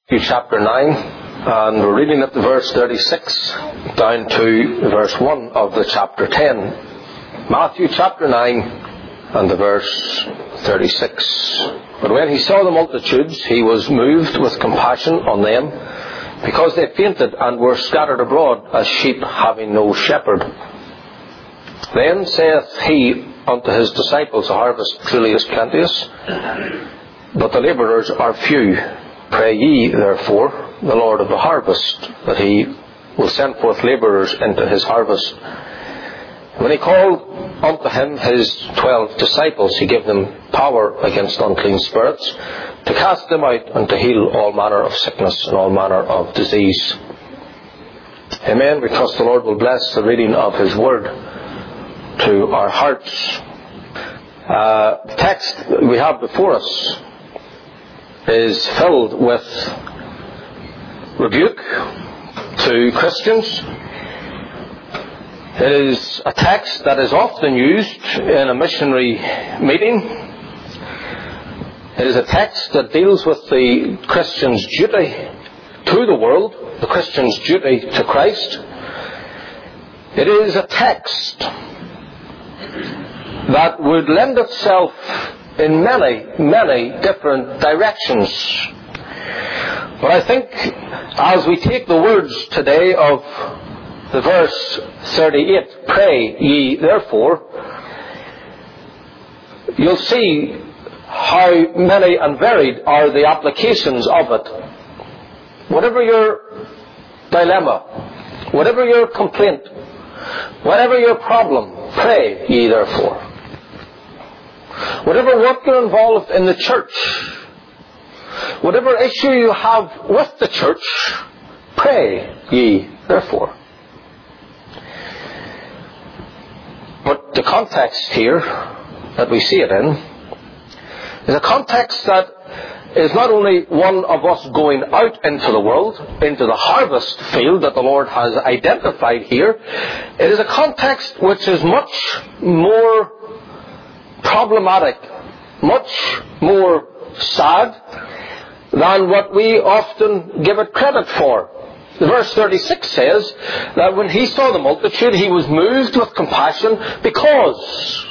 Chapter 9, and we're reading at the verse 36 down to verse 1 of the chapter 10. Matthew chapter 9 and the verse 36. But when he saw the multitudes, he was moved with compassion on them, because they fainted and were scattered abroad as sheep having no shepherd. Then saith he unto his disciples, the harvest truly is plenteous, but the labourers are few. Pray ye, therefore, the Lord of the harvest, that he will send forth labourers into his harvest. When he called unto him his 12 disciples, he gave them power against unclean spirits, to cast them out and to heal all manner of sickness and all manner of disease. Amen. We trust the Lord will bless the reading of his word to our hearts. The text we have before us is filled with rebuke to Christians. It is a text that is often used in a missionary meeting. It is a text that deals with the Christian's duty to the world, the Christian's duty to Christ. It is a text that would lend itself in many, many different directions. But I think as we take the words today of the verse 38, pray ye therefore, you'll see how many and varied are the applications of it. Whatever your dilemma, whatever your complaint, whatever your problem, pray ye therefore. Whatever work you're involved in the church, whatever issue you have with the church, pray ye therefore. But the context here that we see it in is a context that is not only one of us going out into the world, into the harvest field that the Lord has identified here. It is a context which is much more problematic, much more sad than what we often give it credit for. The verse 36 says that when he saw the multitude, he was moved with compassion because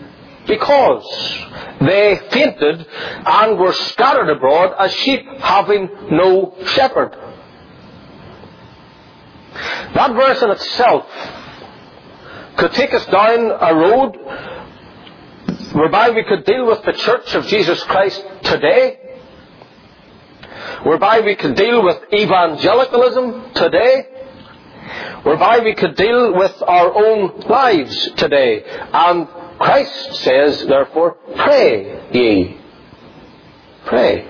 they fainted and were scattered abroad as sheep having no shepherd. That verse in itself could take us down a road whereby we could deal with the Church of Jesus Christ today, whereby we could deal with evangelicalism today, whereby we could deal with our own lives today. And Christ says, therefore, pray ye. Pray.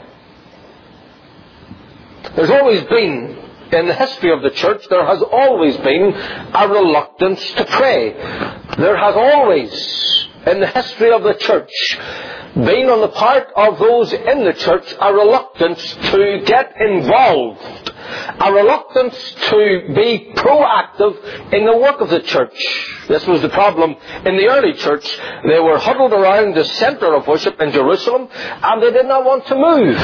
There's always been, in the history of the church, there has always been a reluctance to pray. There has always, in the history of the church, been on the part of those in the church a reluctance to get involved, a reluctance to be proactive in the work of the church. This was the problem in the early church. They were huddled around the centre of worship in Jerusalem, and they did not want to move.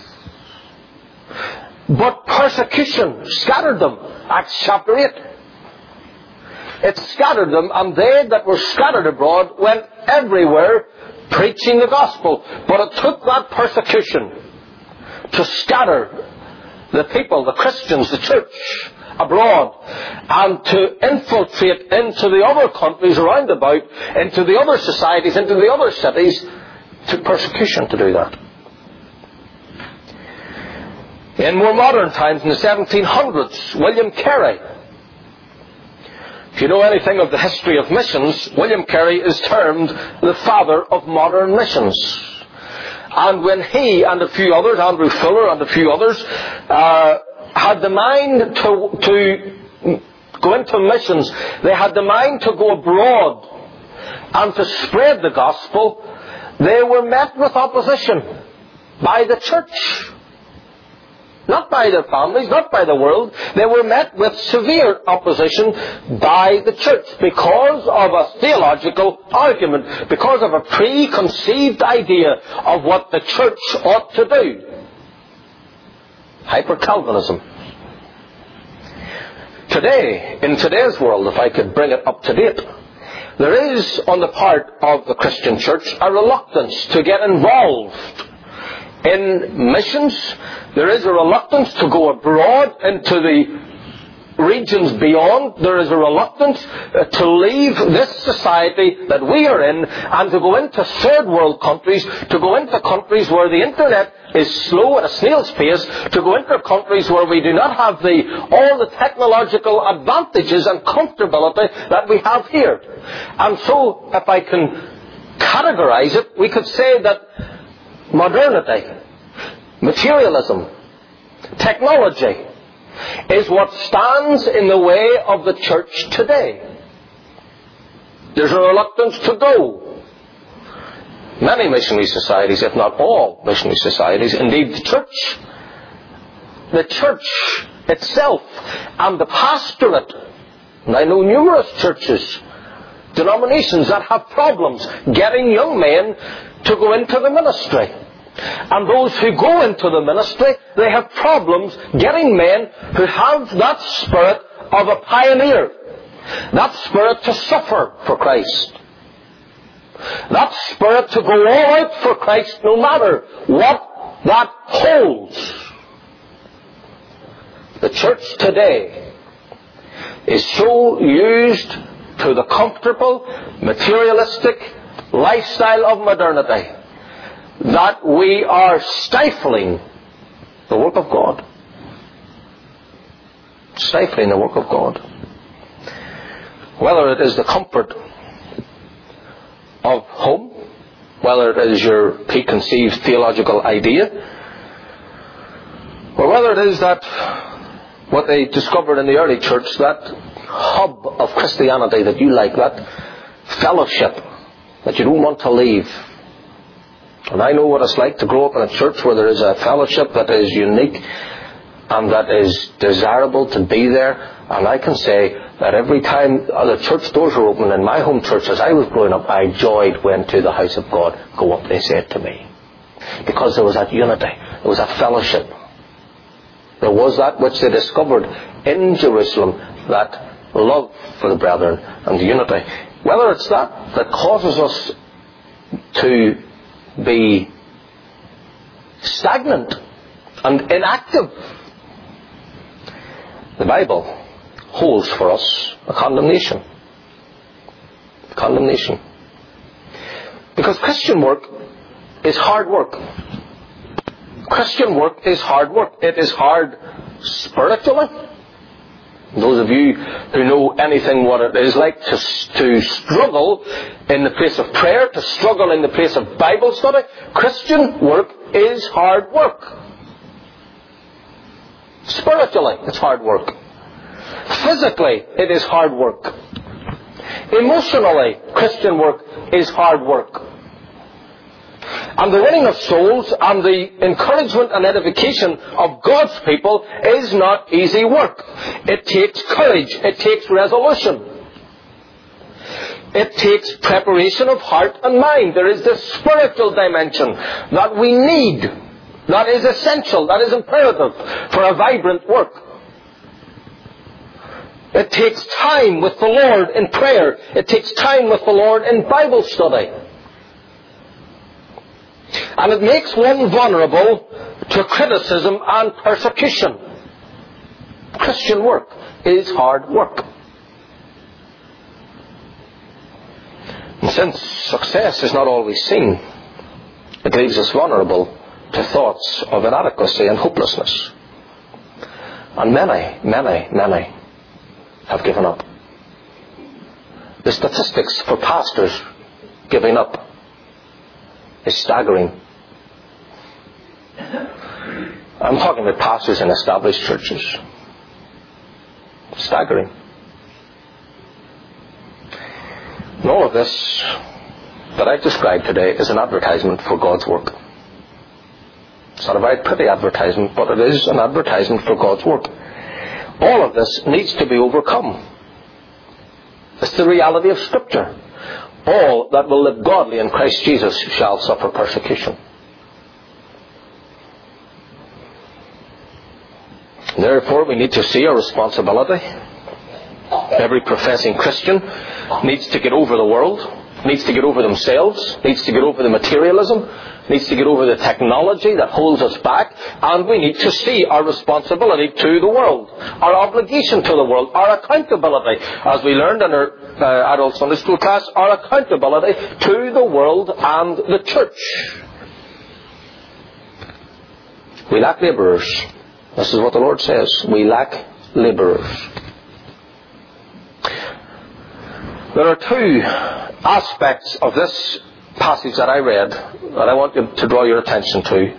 But persecution scattered them. Acts chapter 8. It scattered them, and they that were scattered abroad went everywhere preaching the gospel. But it took that persecution to scatter the people, the Christians, the church abroad, and to infiltrate into the other countries around about, into the other societies, into the other cities. It took persecution to do that. In more modern times, in the 1700s, William Carey. If you know anything of the history of missions, William Carey is termed the father of modern missions. And when he and a few others, Andrew Fuller and a few others, had the mind to go into missions, they had the mind to go abroad and to spread the gospel, they were met with opposition by the church. Not by their families, not by the world. They were met with severe opposition by the church because of a theological argument, because of a preconceived idea of what the church ought to do. Hyper-Calvinism. Today, in today's world, if I could bring it up to date, there is, on the part of the Christian church, a reluctance to get involved in missions. There is a reluctance to go abroad into the regions beyond. There is a reluctance to leave this society that we are in and to go into third world countries, to go into countries where the internet is slow at a snail's pace, to go into countries where we do not have all the technological advantages and comfortability that we have here. And so, if I can categorize it, we could say that modernity, materialism, technology is what stands in the way of the church today. There's a reluctance to go. Many missionary societies, if not all missionary societies, indeed the church itself and the pastorate, and I know numerous churches, denominations that have problems getting young men to go into the ministry. And those who go into the ministry, they have problems getting men who have that spirit of a pioneer, that spirit to suffer for Christ, that spirit to go all out for Christ no matter what that holds. The church today is so used to the comfortable, materialistic lifestyle of modernity that we are stifling the work of God. Stifling the work of God. Whether it is the comfort of home, whether it is your preconceived theological idea, or whether it is that what they discovered in the early church, that hub of Christianity that you like, that fellowship that you don't want to leave. And I know what it's like to grow up in a church where there is a fellowship that is unique and that is desirable to be there. And I can say that every time the church doors were open in my home church as I was growing up, I joyed when to the house of God. Go up, they said to me. Because there was that unity. There was that fellowship. There was that which they discovered in Jerusalem, that love for the brethren and the unity. Whether it's that causes us to be stagnant and inactive, the Bible holds for us a condemnation. Condemnation. Because Christian work is hard work. Christian work is hard work. It is hard spiritually. Those of you who know anything what it is like to struggle in the place of prayer, to struggle in the place of Bible study, Christian work is hard work. Spiritually, it's hard work. Physically, it is hard work. Emotionally, Christian work is hard work. And the winning of souls and the encouragement and edification of God's people is not easy work. It takes courage. It takes resolution. It takes preparation of heart and mind. There is this spiritual dimension that we need, that is essential, that is imperative for a vibrant work. It takes time with the Lord in prayer. It takes time with the Lord in Bible study. And it makes one vulnerable to criticism and persecution. Christian work is hard work. And since success is not always seen, it leaves us vulnerable to thoughts of inadequacy and hopelessness. And many have given up. The statistics for pastors giving up is staggering. I'm talking about pastors in established churches. Staggering. And all of this that I've described today is an advertisement for God's work. It's not a very pretty advertisement, but it is an advertisement for God's work. All of this needs to be overcome. It's the reality of Scripture. All that will live godly in Christ Jesus shall suffer persecution. Therefore, we need to see our responsibility. Every professing Christian needs to get over the world, needs to get over themselves, needs to get over the materialism, needs to get over the technology that holds us back, and we need to see our responsibility to the world, our obligation to the world, our accountability, as we learned in our adult Sunday school class, our accountability to the world and the church. We lack labourers. This is what the Lord says. We lack labourers. There are two aspects of this passage that I read that I want you to draw your attention to.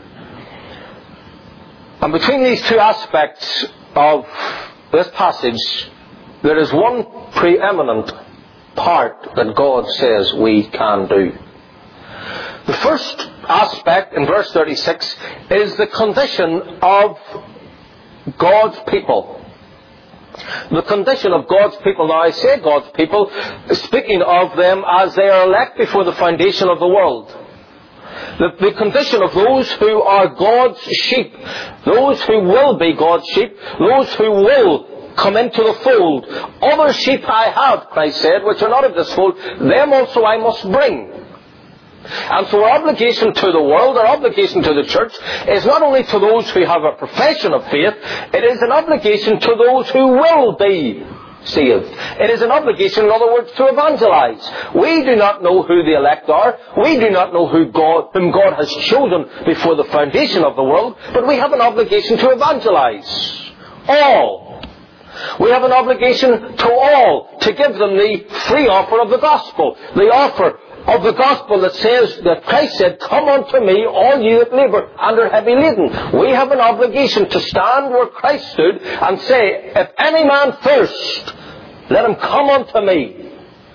And between these two aspects of this passage, there is one preeminent part that God says we can do. The first aspect in verse 36 is the condition of God's people. The condition of God's people. Now I say God's people, speaking of them as they are elect before the foundation of the world. The condition of those who are God's sheep, those who will be God's sheep, those who will come into the fold. Other sheep I have, Christ said, which are not of this fold, them also I must bring. And so our obligation to the world, our obligation to the church, is not only to those who have a profession of faith, it is an obligation to those who will be saved. It is an obligation, in other words, to evangelize. We do not know who the elect are. We do not know whom God has chosen before the foundation of the world, but we have an obligation to evangelize. All. We have an obligation to all to give them the free offer of the gospel. The offer of the gospel that says, that Christ said, "Come unto me, all ye that labour and are heavy laden." We have an obligation to stand where Christ stood and say, "If any man thirst, let him come unto me."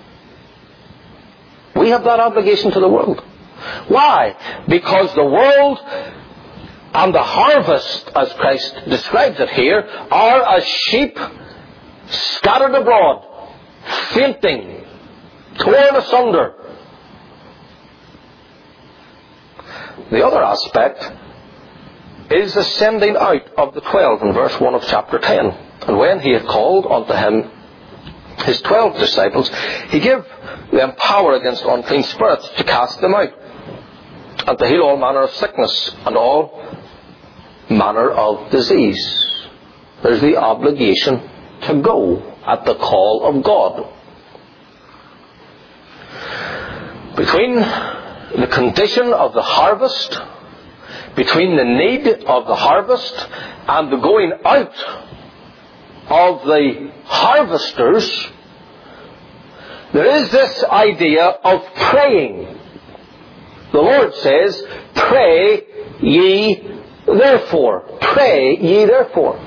We have that obligation to the world. Why? Because the world and the harvest, as Christ describes it here, are as sheep scattered abroad, fainting, torn asunder. The other aspect is the sending out of the 12 in verse 1 of chapter 10. And when he had called unto him his 12 disciples, he gave them power against unclean spirits to cast them out, and to heal all manner of sickness and all manner of disease. There's the obligation to go at the call of God. Between the condition of the harvest, between the need of the harvest and the going out of the harvesters, there is this idea of praying. The Lord says, "Pray ye therefore." Pray ye therefore.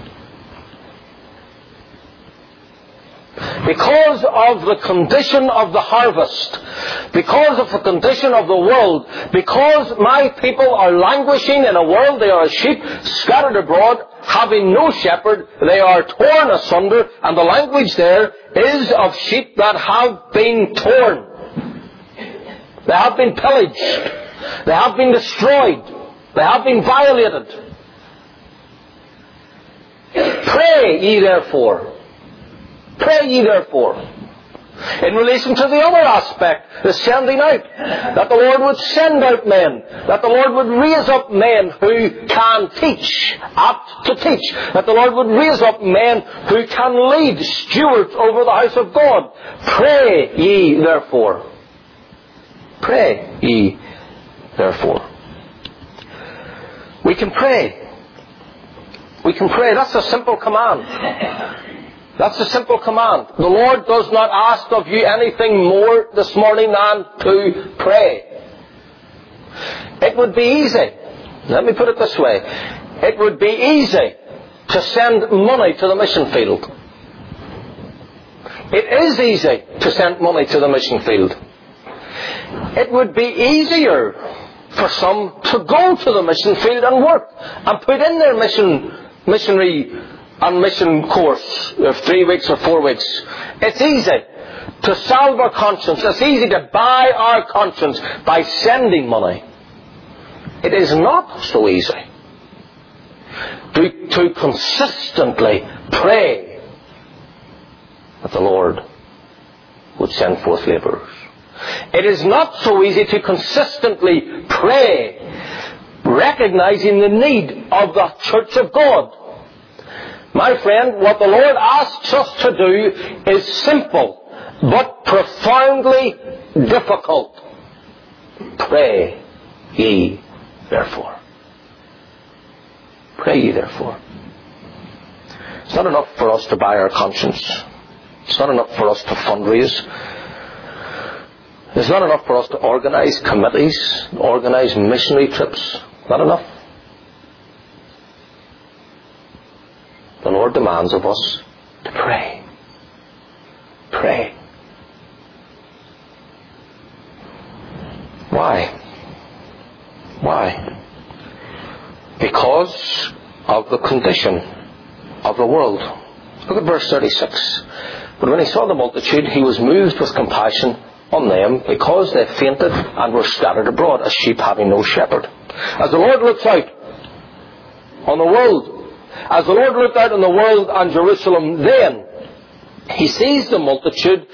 Because of the condition of the harvest, because of the condition of the world, because my people are languishing in a world, they are as sheep scattered abroad, having no shepherd, they are torn asunder, and the language there is of sheep that have been torn. They have been pillaged. They have been destroyed. They have been violated. Pray ye therefore. Pray ye therefore. In relation to the other aspect, the sending out, that the Lord would send out men, that the Lord would raise up men who can teach, apt to teach, that the Lord would raise up men who can lead, stewards over the house of God. Pray ye therefore. Pray ye therefore. We can pray. We can pray. That's a simple command. That's a simple command. The Lord does not ask of you anything more this morning than to pray. It would be easy. Let me put it this way. It would be easy to send money to the mission field. It is easy to send money to the mission field. It would be easier for some to go to the mission field and work and put in their missionary and mission course of 3 weeks or 4 weeks. It's easy to salve our conscience. It's easy to buy our conscience by sending money. It is not so easy. to consistently pray that the Lord would send forth labourers. It is not so easy to consistently pray, recognizing the need of the church of God. My friend, what the Lord asks us to do is simple, but profoundly difficult. Pray ye therefore. Pray ye therefore. It's not enough for us to buy our conscience. It's not enough for us to fundraise. It's not enough for us to organize committees, organize missionary trips. Not enough. The Lord demands of us to pray. Pray. Why? Why? Because of the condition of the world. Look at verse 36. But when he saw the multitude, he was moved with compassion on them, because they fainted and were scattered abroad, as sheep having no shepherd. As the Lord looks out on the world, as the Lord looked out on the world and Jerusalem then, he sees the multitude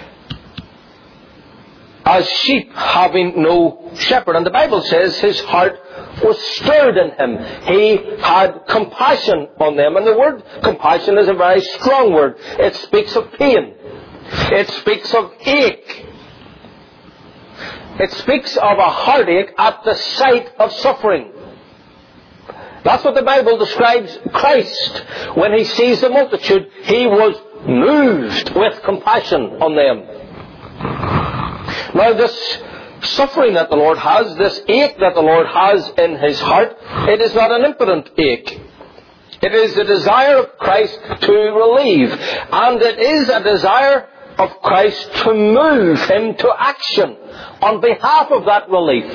as sheep having no shepherd. And the Bible says his heart was stirred in him. He had compassion on them. And the word compassion is a very strong word. It speaks of pain. It speaks of ache. It speaks of a heartache at the sight of suffering. That's what the Bible describes Christ. When he sees the multitude, he was moved with compassion on them. Now this suffering that the Lord has, this ache that the Lord has in his heart, it is not an impotent ache. It is a desire of Christ to relieve. And it is a desire of Christ to move him to action on behalf of that relief.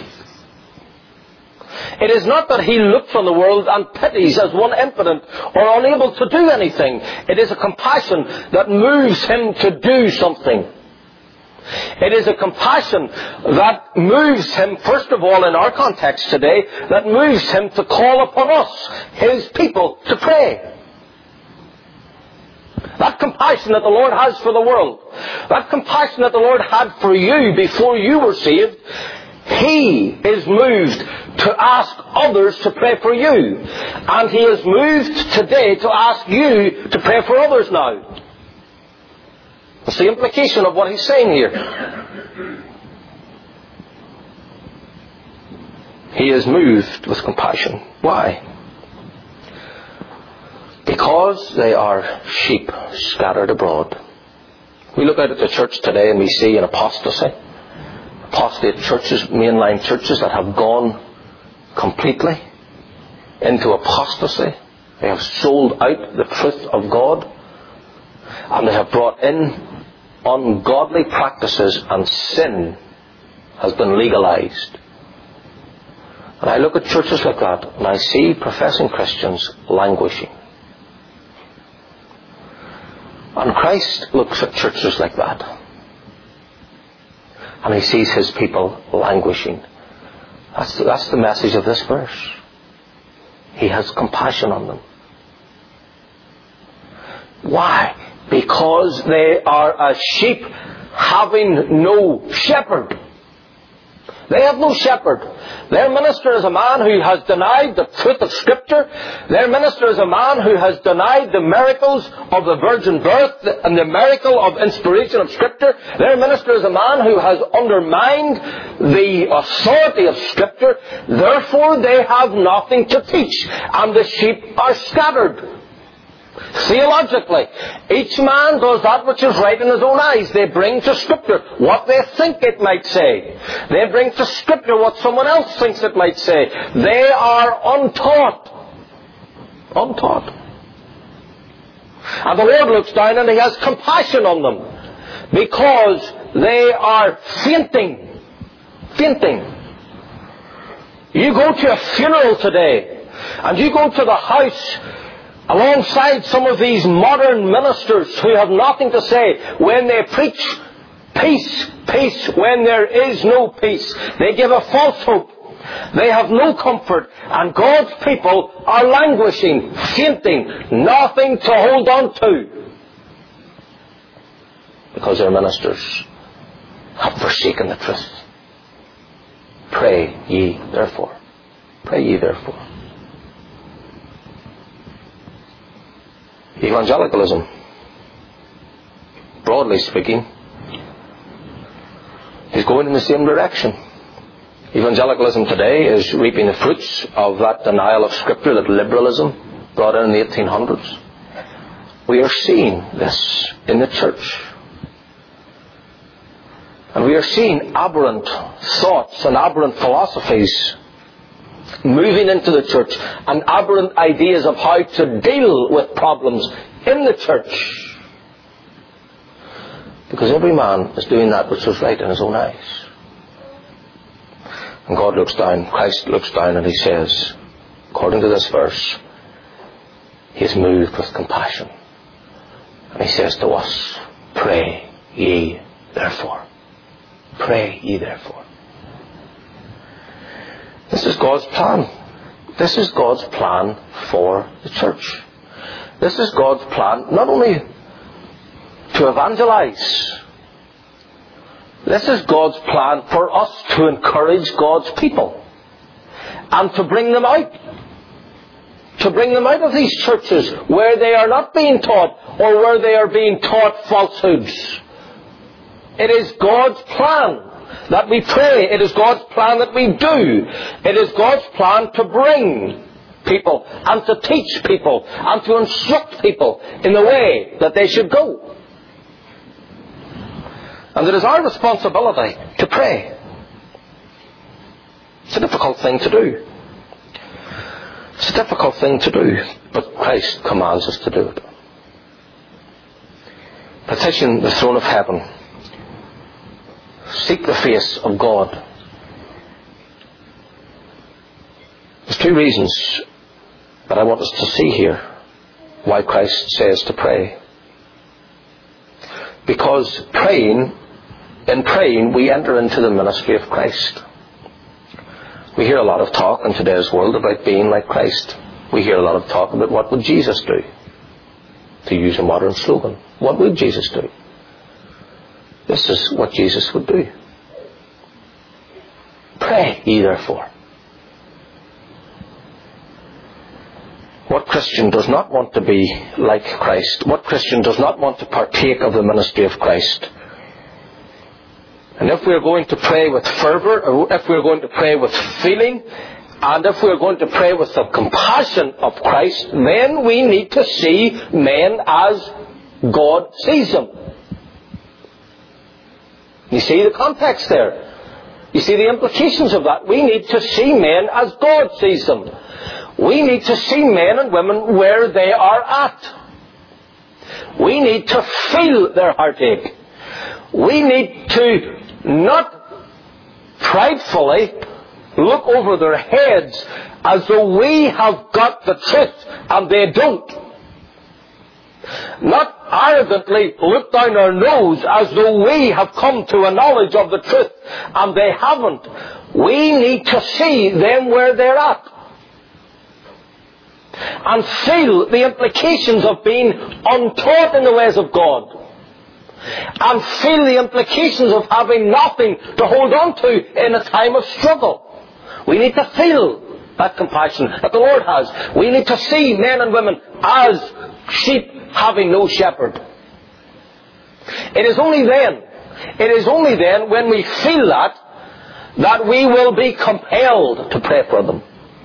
It is not that he looks on the world and pities as one impotent or unable to do anything. It is a compassion that moves him to do something. It is a compassion that moves him, first of all in our context today, that moves him to call upon us, his people, to pray. That compassion that the Lord has for the world, that compassion that the Lord had for you before you were saved, he is moved to ask others to pray for you. And he is moved today to ask you to pray for others now. That's the implication of what he's saying here. He is moved with compassion. Why? Because they are sheep scattered abroad. We look out at the church today and we see an apostasy. Apostate churches, mainline churches that have gone completely into apostasy. They have sold out the truth of God. And they have brought in ungodly practices, and sin has been legalized. And I look at churches like that and I see professing Christians languishing. And Christ looks at churches like that and he sees his people languishing. That's the message of this verse. He has compassion on them. Why? Because they are as sheep having no shepherd. They have no shepherd. Their minister is a man who has denied the truth of Scripture. Their minister is a man who has denied the miracles of the virgin birth and the miracle of inspiration of Scripture. Their minister is a man who has undermined the authority of Scripture. Therefore, they have nothing to teach. And the sheep are scattered. Theologically, each man does that which is right in his own eyes. They bring to Scripture what they think it might say. They bring to Scripture what someone else thinks it might say. They are untaught. Untaught. And the Lord looks down and he has compassion on them because they are fainting. Fainting. You go to a funeral today and you go to the house alongside some of these modern ministers who have nothing to say when they preach peace, peace, when there is no peace. They give a false hope. They have no comfort, and God's people are languishing, fainting, nothing to hold on to, because their ministers have forsaken the truth. Pray ye therefore. Pray ye therefore. Evangelicalism, broadly speaking, is going in the same direction. Evangelicalism today is reaping the fruits of that denial of Scripture that liberalism brought in the 1800s. We are seeing this in the church. And we are seeing aberrant thoughts and aberrant philosophies moving into the church, and aberrant ideas of how to deal with problems in the church. Because every man is doing that which is right in his own eyes. And God looks down, Christ looks down, and He says, according to this verse, He is moved with compassion. And He says to us, pray ye therefore. Pray ye therefore. This is God's plan. This is God's plan for the church. This is God's plan not only to evangelize. This is God's plan for us to encourage God's people and to bring them out. To bring them out of these churches where they are not being taught, or where they are being taught falsehoods. It is God's plan that we pray. It is God's plan that we do. It is God's plan to bring people and to teach people and to instruct people in the way that they should go. And it is our responsibility to pray. It's a difficult thing to do. It's a difficult thing to do, but Christ commands us to do it. Petition the throne of heaven. Seek the face of God. There's two reasons that I want us to see here why Christ says to pray. Because in praying we enter into the ministry of Christ. We hear a lot of talk in today's world about being like Christ. We hear a lot of talk about what would Jesus do. To use a modern slogan, what would Jesus do? This is what Jesus would do. Pray ye therefore. What Christian does not want to be like Christ? What Christian does not want to partake of the ministry of Christ? And if we are going to pray with fervour, or if we are going to pray with feeling, and if we are going to pray with the compassion of Christ, then we need to see men as God sees them. You see the context there. You see the implications of that. We need to see men as God sees them. We need to see men and women where they are at. We need to feel their heartache. We need to not pridefully look over their heads as though we have got the truth and they don't. Not arrogantly look down our nose as though we have come to a knowledge of the truth and they haven't. We need to see them where they're at and feel the implications of being untaught in the ways of God, and feel the implications of having nothing to hold on to in a time of struggle. We need to feel that compassion that the Lord has. We need to see men and women as sheep having no shepherd. It is only then when we feel that we will be compelled to pray for them.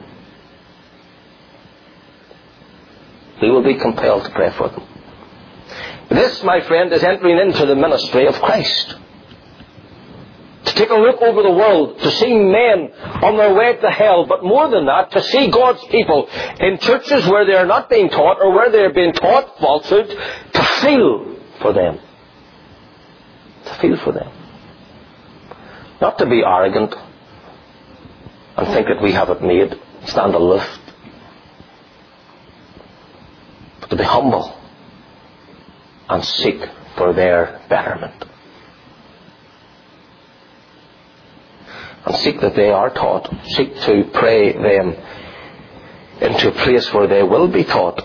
We will be compelled to pray for them. This, my friend, is entering into the ministry of Christ. To take a look over the world, to see men on their way to hell, but more than that, to see God's people in churches where they are not being taught or where they are being taught falsehood, to feel for them. To feel for them. Not to be arrogant and think that we have it made, stand aloof, but to be humble and seek for their betterment. and seek that they are taught. Seek to pray them into a place where they will be taught.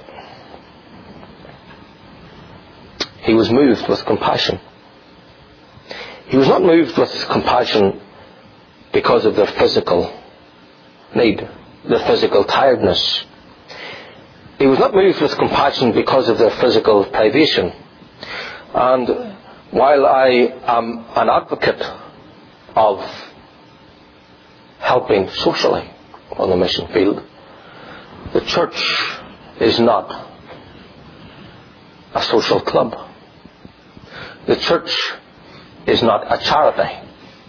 He was moved with compassion. He was not moved with compassion because of their physical need, their physical tiredness. He was not moved with compassion because of their physical privation. And while I am an advocate of helping socially on the mission field, the church is not a social club. The church is not a charity.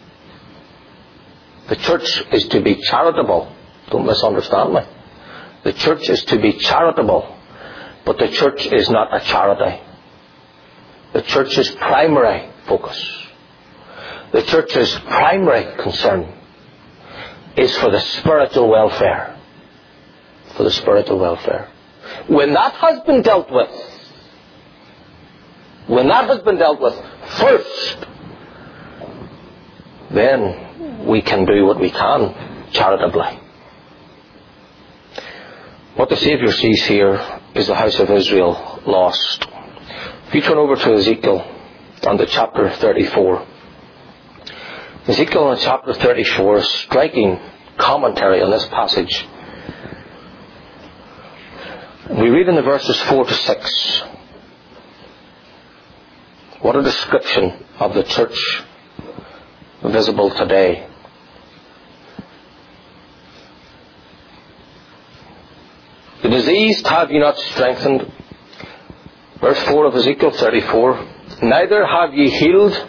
The church is to be charitable. Don't misunderstand me. The church is to be charitable, but the church is not a charity. The church's primary focus, the church's primary concern is for the spiritual welfare. For the spiritual welfare. When that has been dealt with, first, then we can do what we can charitably. What the Saviour sees here is the house of Israel lost. If you turn over to Ezekiel and to chapter 34. Ezekiel in chapter 34, a striking commentary on this passage. We read in the verses 4 to 6. What a description of the church visible today. The diseased have ye not strengthened. Verse 4 of Ezekiel 34. Neither have ye healed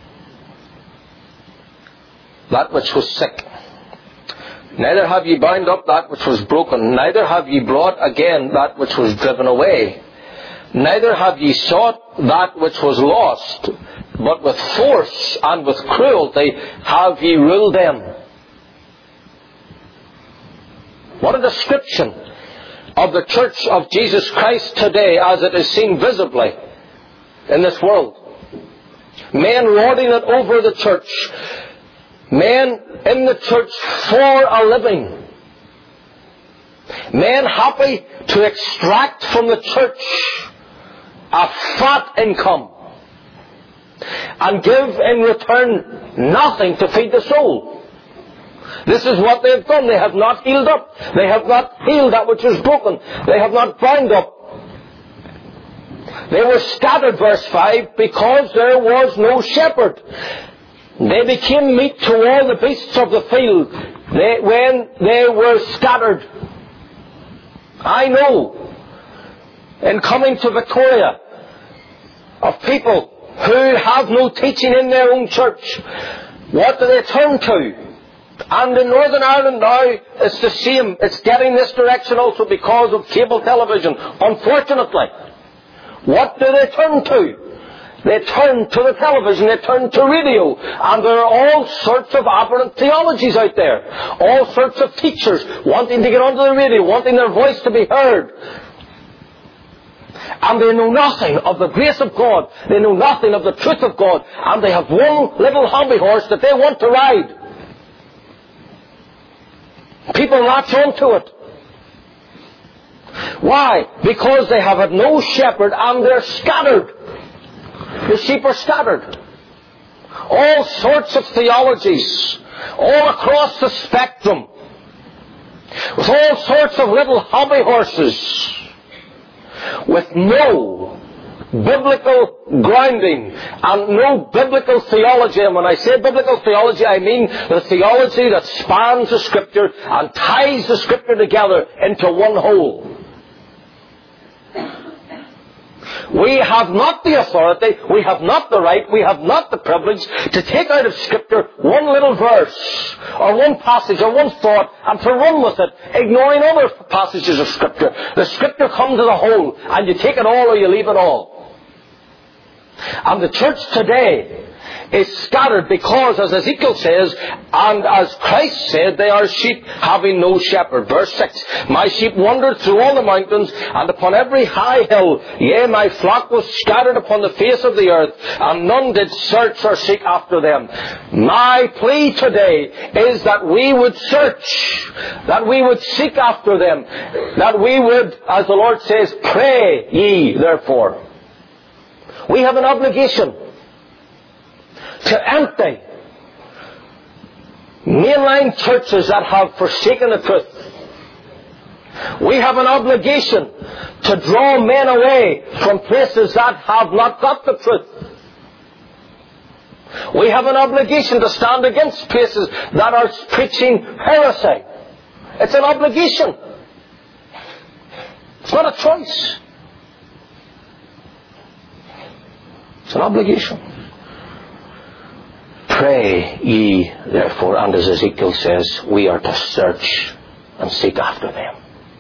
that which was sick. Neither have ye bound up that which was broken. Neither have ye brought again that which was driven away. Neither have ye sought that which was lost, but with force and with cruelty have ye ruled them. What a description of the church of Jesus Christ today as it is seen visibly in this world. Men lording it over the church. Men in the church for a living. Men happy to extract from the church a fat income and give in return nothing to feed the soul. This is what they have done. They have not healed up. They have not healed that which is broken. They have not bound up. They were scattered, verse 5, because there was no shepherd. They became meat to all the beasts of the field when they were scattered. I know, in coming to Victoria, of people who have no teaching in their own church. What do they turn to? And in Northern Ireland now, it's the same. It's getting this direction also because of cable television, unfortunately. What do they turn to? They turn to the television, they turn to radio, and there are all sorts of aberrant theologies out there. All sorts of teachers wanting to get onto the radio, wanting their voice to be heard. And they know nothing of the grace of God. They know nothing of the truth of God. And they have one little hobby horse that they want to ride. People latch on to it. Why? Because they have had no shepherd and they're scattered. The sheep are scattered. All sorts of theologies, all across the spectrum, with all sorts of little hobby horses, with no biblical grounding and no biblical theology. And when I say biblical theology, I mean the theology that spans the Scripture and ties the Scripture together into one whole. We have not the authority, we have not the right, we have not the privilege to take out of Scripture one little verse, or one passage, or one thought, and to run with it, ignoring other passages of Scripture. The Scripture comes as a whole, and you take it all or you leave it all. And the church today is scattered because, as Ezekiel says, and as Christ said, they are sheep having no shepherd. Verse 6, my sheep wandered through all the mountains and upon every high hill. Yea, my flock was scattered upon the face of the earth, and none did search or seek after them. My plea today is that we would search, that we would seek after them, that we would, as the Lord says, pray ye therefore. We have an obligation to empty mainline churches that have forsaken the truth. We have an obligation to draw men away from places that have not got the truth. We have an obligation to stand against places that are preaching heresy. It's an obligation. It's not a choice. It's an obligation. Pray ye therefore, and as Ezekiel says, we are to search and seek after them.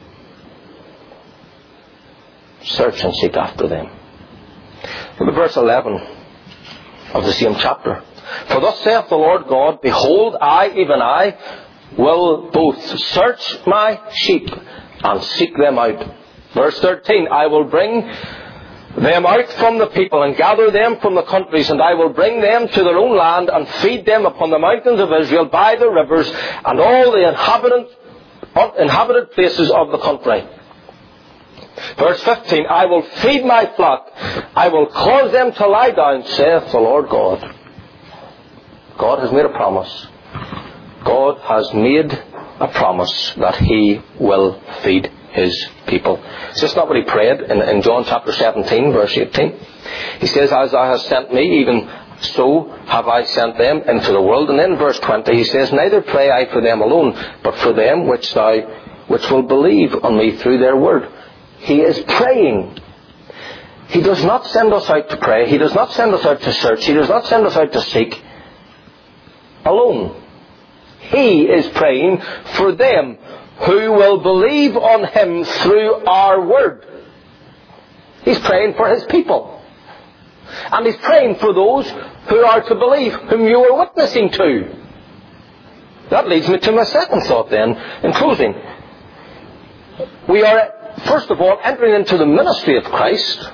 Search and seek after them. Look at verse 11 of the same chapter. For thus saith the Lord God, behold, I, even I, will both search my sheep and seek them out. Verse 13, I will bring them out from the people and gather them from the countries, and I will bring them to their own land and feed them upon the mountains of Israel by the rivers and all the inhabited places of the country. Verse 15, I will feed my flock, I will cause them to lie down, saith the Lord God. God has made a promise. God has made a promise that He will feed His people. Is this not what He prayed in John chapter 17, verse 18? He says, as Thou hast sent me, even so have I sent them into the world. And then verse 20, He says, neither pray I for them alone, but for them which will believe on me through their word. He is praying. He does not send us out to pray. He does not send us out to search. He does not send us out to seek alone. He is praying for them who will believe on Him through our word. He's praying for His people. And He's praying for those who are to believe, whom you are witnessing to. That leads me to my second thought then, in closing. We are, first of all, entering into the ministry of Christ.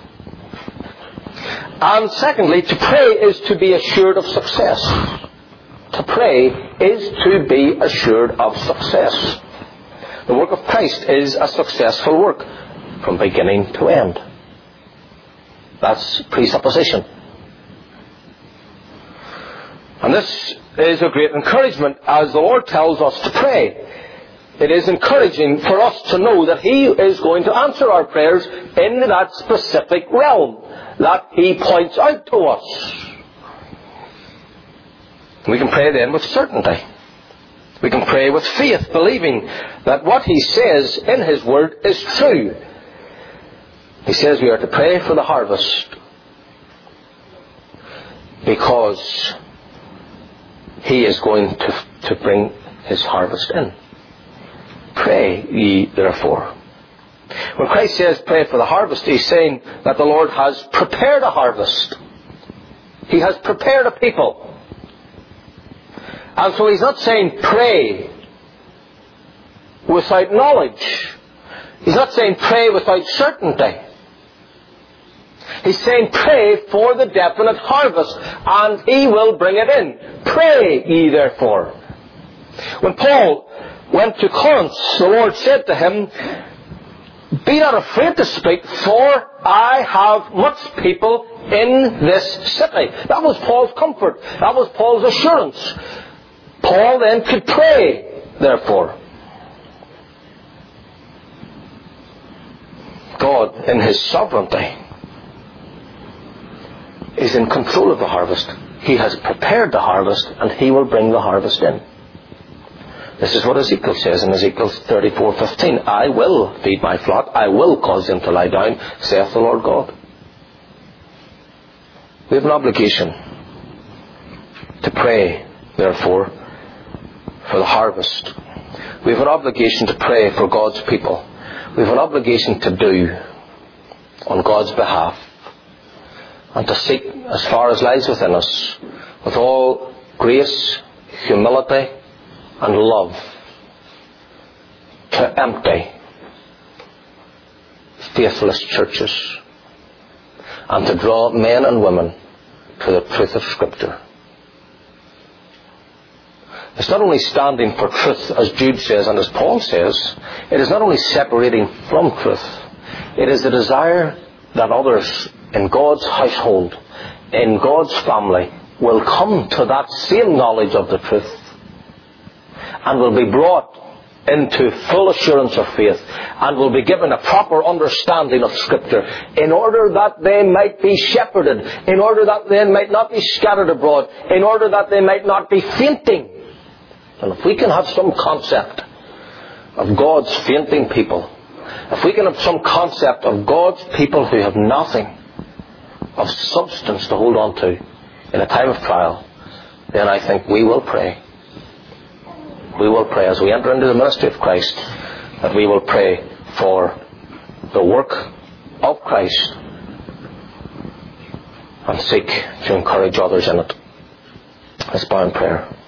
And secondly, to pray is to be assured of success. To pray is to be assured of success. The work of Christ is a successful work from beginning to end. That's presupposition. And this is a great encouragement as the Lord tells us to pray. It is encouraging for us to know that He is going to answer our prayers in that specific realm that He points out to us. We can pray then with certainty. We can pray with faith, believing that what He says in His Word is true. He says we are to pray for the harvest because He is going to bring His harvest in. Pray ye therefore. When Christ says pray for the harvest, He's saying that the Lord has prepared a harvest. He has prepared a people. And so He's not saying pray without knowledge. He's not saying pray without certainty. He's saying pray for the definite harvest, and He will bring it in. Pray ye therefore. When Paul went to Corinth, the Lord said to him, be not afraid to speak, for I have much people in this city. That was Paul's comfort. That was Paul's assurance. Paul then could pray, therefore. God, in His sovereignty, is in control of the harvest. He has prepared the harvest, and He will bring the harvest in. This is what Ezekiel says in Ezekiel 34:15. I will feed my flock, I will cause them to lie down, saith the Lord God. We have an obligation to pray, therefore, for the harvest. We have an obligation to pray for God's people. We have an obligation to do on God's behalf, and to seek, as far as lies within us, with all grace, humility, and love, to empty faithless churches and to draw men and women to the truth of Scripture. It's not only standing for truth, as Jude says and as Paul says. It is not only separating from truth. It is the desire that others in God's household, in God's family, will come to that same knowledge of the truth and will be brought into full assurance of faith and will be given a proper understanding of Scripture in order that they might be shepherded, in order that they might not be scattered abroad, in order that they might not be fainting. And if we can have some concept of God's fainting people, if we can have some concept of God's people who have nothing of substance to hold on to in a time of trial, then I think we will pray. We will pray as we enter into the ministry of Christ, that we will pray for the work of Christ and seek to encourage others in it. Let's bow in prayer.